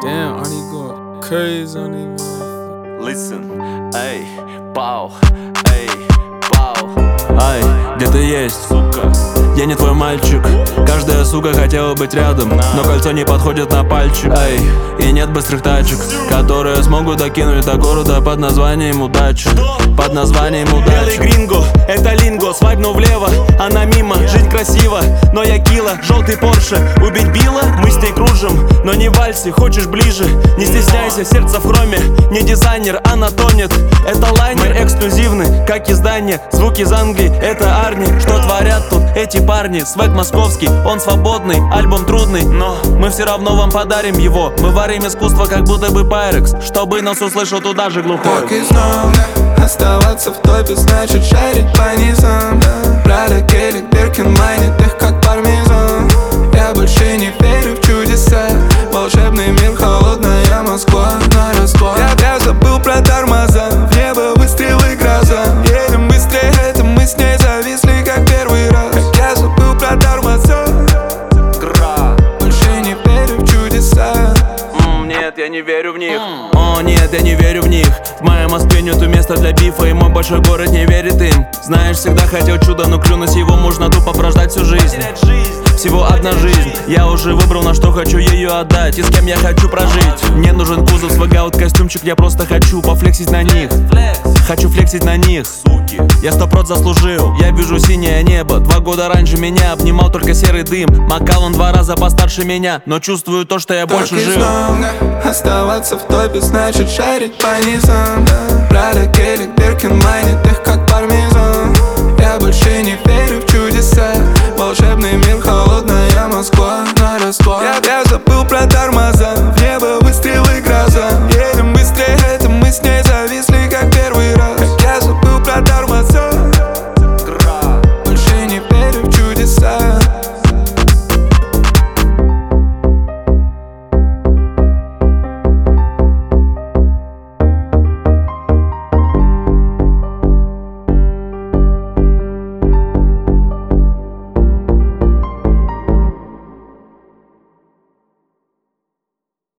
Damn, Arnie going crazy on these motherfuckers. Listen, эй, пау, эй, пау. Ай, где ты есть? Сука, Я не твой мальчик. Каждая сука хотела быть рядом, но кольцо не подходит на пальчик. Ай, и нет быстрых тачек, которые смогут докинуть до города под названием удачи. Под названием Белый удачи. гринго, это линго, свайпну влево, она мимо, жизнь красива, но я кило, желтый Порше, убить Билла, мы с ней кружим, но не в вальсе, хочешь ближе, не стесняйся, сердце в хроме, не дизайнер, она тонет, это лайнер, мы эксклюзивны, как издание, звуки из Англии, это Арни, что творят тут эти парни, свек московский, он свободный, альбом трудный, но мы все равно вам подарим его, мы варим искусство, как будто бы Пайрекс, чтобы нас услышал туда же глухой. Так и знал, оставаться в топе значит шарить по низам. Прада, Келли, Биркин майнит их как пармезан. Я больше не верю в чудеса. Волшебный мир, холодная Москва на расклад. Я забыл про тормоза, в небо выстрелы, гроза. Едем быстрее, это мы с ней зависли как первый раз. Как я забыл про тормоза. Больше не верю в чудеса. Нет, я не верю в них. О, нет, я не верю в них. В моей Москве нету места для бифа, и мой большой город не верит им. Знаешь, всегда хотел чудо, но клюнуть его можно тупо прождать всю жизнь. Всего одна жизнь, я уже выбрал, на что хочу ее отдать и с кем я хочу прожить. Мне нужен кузов, свагаут костюмчик, я просто хочу пофлексить на них. Хочу флексить на них, суки. Я 100% заслужил, я вижу синее небо. 2 года раньше меня обнимал только серый дым. Макал он 2 раза постарше меня, но чувствую то, что я больше жил. Оставаться в топе значит шарить по низам. Прада, Келли, Биркин майнит их как пармезан. Я больше не